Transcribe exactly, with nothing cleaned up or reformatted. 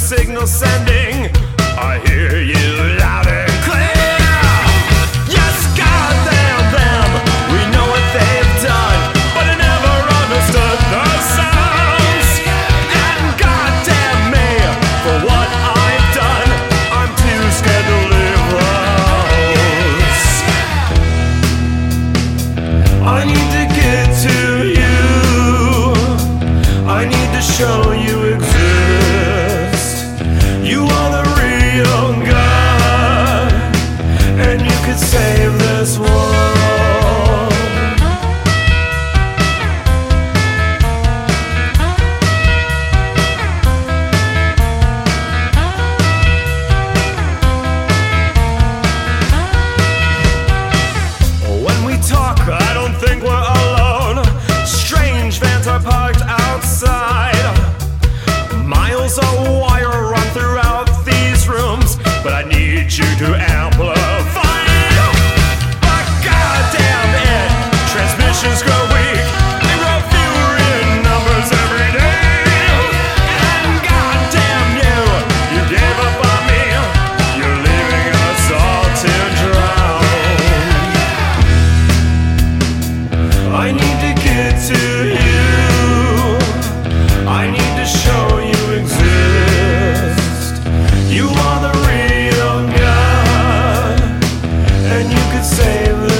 signal sending. I hear you loud and clear. Yes, goddamn them, we know what they've done, but I never understood the sounds. And goddamn me for what I've done, I'm too scared to leave those. I need to get to you, I need to show you exist. You are the real God, and you could save this world. When we talk, I don't think we're alone. Strange vans are parked outside. Miles of wire run throughout these rooms, but I need you to amplify. But goddamn it, transmissions grow weak, they grow fewer in numbers every day. And goddamn you, you gave up on me, you're leaving us all to drown. I need to get to you, I need to show you exist. You are the real God, and you could save the